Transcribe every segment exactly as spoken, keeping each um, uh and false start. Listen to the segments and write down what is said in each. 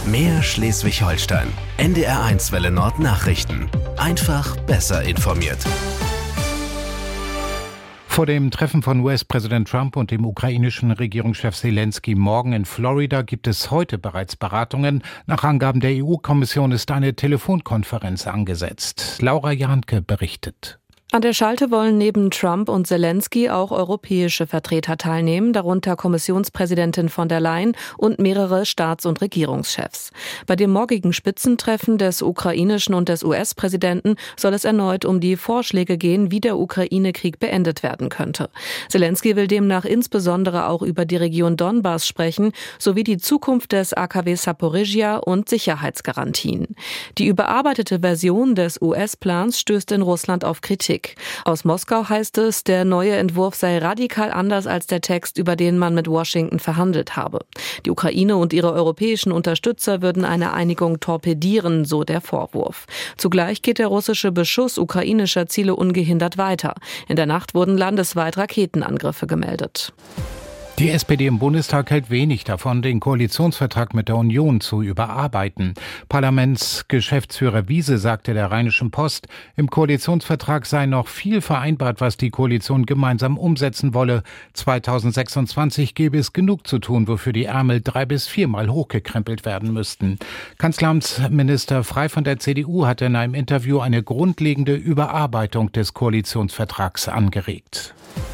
Mehr Schleswig-Holstein. N D R eins Welle Nord Nachrichten. Einfach besser informiert. Vor dem Treffen von U S-Präsident Trump und dem ukrainischen Regierungschef Zelensky morgen in Florida gibt es heute bereits Beratungen. Nach Angaben der E U-Kommission ist eine Telefonkonferenz angesetzt. Laura Jahnke berichtet. An der Schalte wollen neben Trump und Zelensky auch europäische Vertreter teilnehmen, darunter Kommissionspräsidentin von der Leyen und mehrere Staats- und Regierungschefs. Bei dem morgigen Spitzentreffen des ukrainischen und des U S-Präsidenten soll es erneut um die Vorschläge gehen, wie der Ukraine-Krieg beendet werden könnte. Zelensky will demnach insbesondere auch über die Region Donbass sprechen, sowie die Zukunft des A K W Saporizhzhia und Sicherheitsgarantien. Die überarbeitete Version des U S-Plans stößt in Russland auf Kritik. Aus Moskau heißt es, der neue Entwurf sei radikal anders als der Text, über den man mit Washington verhandelt habe. Die Ukraine und ihre europäischen Unterstützer würden eine Einigung torpedieren, so der Vorwurf. Zugleich geht der russische Beschuss ukrainischer Ziele ungehindert weiter. In der Nacht wurden landesweit Raketenangriffe gemeldet. Die S P D im Bundestag hält wenig davon, den Koalitionsvertrag mit der Union zu überarbeiten. Parlamentsgeschäftsführer Wiese sagte der Rheinischen Post, im Koalitionsvertrag sei noch viel vereinbart, was die Koalition gemeinsam umsetzen wolle. zweitausendsechsundzwanzig gebe es genug zu tun, wofür die Ärmel drei- bis viermal hochgekrempelt werden müssten. Kanzleramtsminister Frey von der C D U hat in einem Interview eine grundlegende Überarbeitung des Koalitionsvertrags angeregt.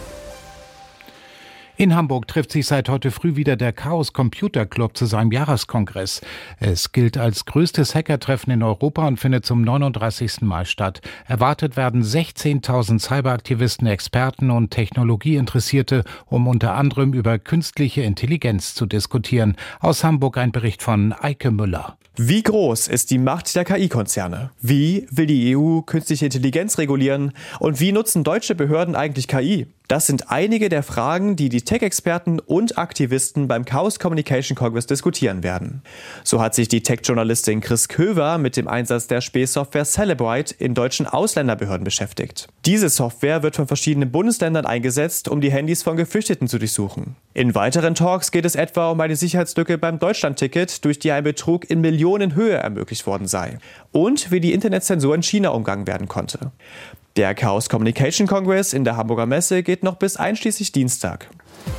In Hamburg trifft sich seit heute früh wieder der Chaos Computer Club zu seinem Jahreskongress. Es gilt als größtes Hackertreffen in Europa und findet zum neununddreißigsten Mal statt. Erwartet werden sechzehntausend Cyberaktivisten, Experten und Technologieinteressierte, um unter anderem über künstliche Intelligenz zu diskutieren. Aus Hamburg ein Bericht von Eike Müller. Wie groß ist die Macht der K I-Konzerne? Wie will die E U künstliche Intelligenz regulieren? Und wie nutzen deutsche Behörden eigentlich K I? Das sind einige der Fragen, die die Tech-Experten und Aktivisten beim Chaos Communication Congress diskutieren werden. So hat sich die Tech-Journalistin Chris Köver mit dem Einsatz der Spähsoftware Cellebrite in deutschen Ausländerbehörden beschäftigt. Diese Software wird von verschiedenen Bundesländern eingesetzt, um die Handys von Geflüchteten zu durchsuchen. In weiteren Talks geht es etwa um eine Sicherheitslücke beim Deutschlandticket, durch die ein Betrug in Millionenhöhe ermöglicht worden sei. Und wie die Internetzensur in China umgangen werden konnte. Der Chaos Communication Congress in der Hamburger Messe geht noch bis einschließlich Dienstag.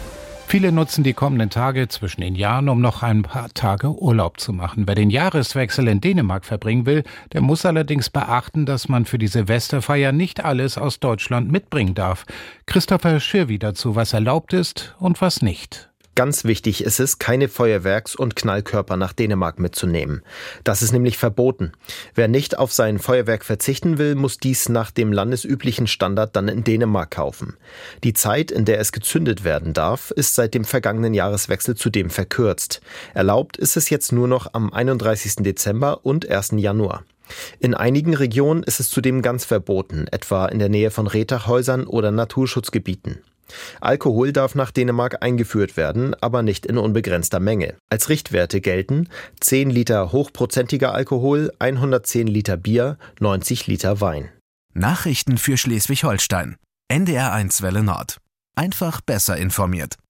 Viele nutzen die kommenden Tage zwischen den Jahren, um noch ein paar Tage Urlaub zu machen. Wer den Jahreswechsel in Dänemark verbringen will, der muss allerdings beachten, dass man für die Silvesterfeier nicht alles aus Deutschland mitbringen darf. Christopher Schirwi dazu, was erlaubt ist und was nicht. Ganz wichtig ist es, keine Feuerwerks- und Knallkörper nach Dänemark mitzunehmen. Das ist nämlich verboten. Wer nicht auf sein Feuerwerk verzichten will, muss dies nach dem landesüblichen Standard dann in Dänemark kaufen. Die Zeit, in der es gezündet werden darf, ist seit dem vergangenen Jahreswechsel zudem verkürzt. Erlaubt ist es jetzt nur noch am einunddreißigsten Dezember und ersten Januar. In einigen Regionen ist es zudem ganz verboten, etwa in der Nähe von Rehtachhäusern oder Naturschutzgebieten. Alkohol darf nach Dänemark eingeführt werden, aber nicht in unbegrenzter Menge. Als Richtwerte gelten zehn Liter hochprozentiger Alkohol, hundertzehn Liter Bier, neunzig Liter Wein. Nachrichten für Schleswig-Holstein. N D R eins Welle Nord. Einfach besser informiert.